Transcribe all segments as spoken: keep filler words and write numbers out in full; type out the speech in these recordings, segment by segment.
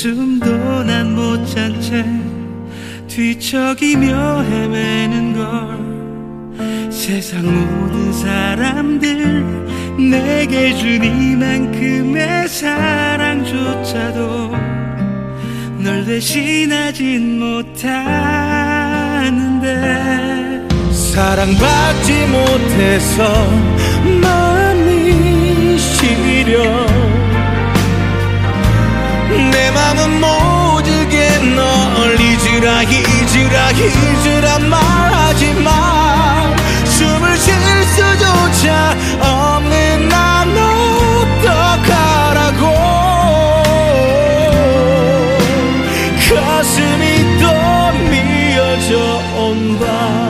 한숨도 난 못 잔 채 뒤척이며 헤매는 걸 세상 모든 사람들 내게 준 이만큼의 사랑조차도 널 대신하진 못하는데 사랑받지 못해서 마음이 시려 내 맘은 모질게 널 잊으라 잊으라 잊으라 말하지만 숨을 쉴 수조차 없는 난 어떡하라고 가슴이 또 미어져 온다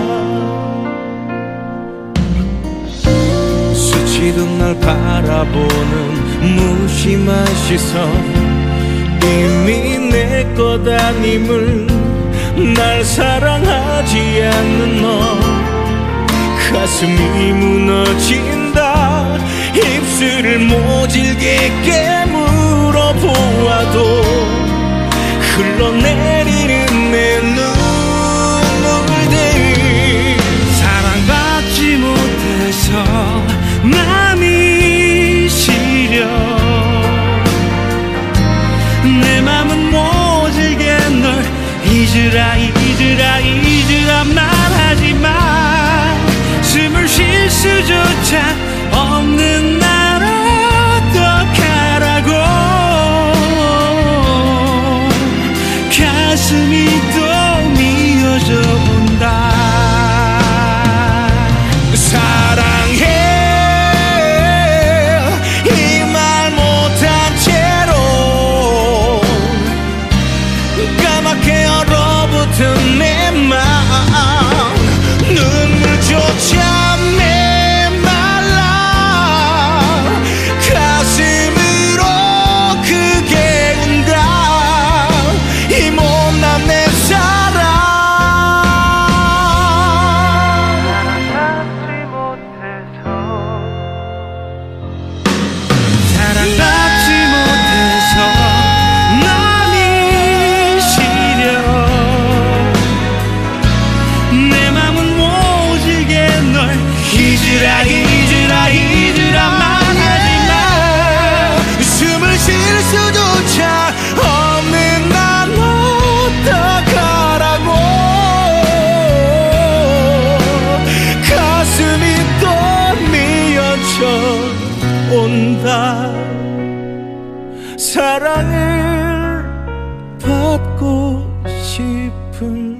스치듯 날 바라보는 무심한 시선 이미 내 것 아님을 날 사랑하지 않는 너 가슴이 무너진다 입술을 모질게 깨물어 보아도 흘러내리는 내 눈물들 사랑받지 못해서 마음이 시려 내 맘은 모질게 널 잊으라 잊으라 잊으라 말하지만 숨을 쉴 수조차 없는 날 어떡하라고 가슴이 또 미어져 온다 사랑해 이 말 못한 채로 까맣게 얼어붙은 내 맘 눈물조차 메말라 가슴으로 크게 운다 이 못난 내 사랑 사랑받지 못해서 마음이 시려 내 맘은 모질게 널 잊으라 잊으라 잊으라 말하지만 숨을 쉴 수조차 없는 난 어떡하라고 가슴이 또 미어져 온다 사랑을 받고 싶은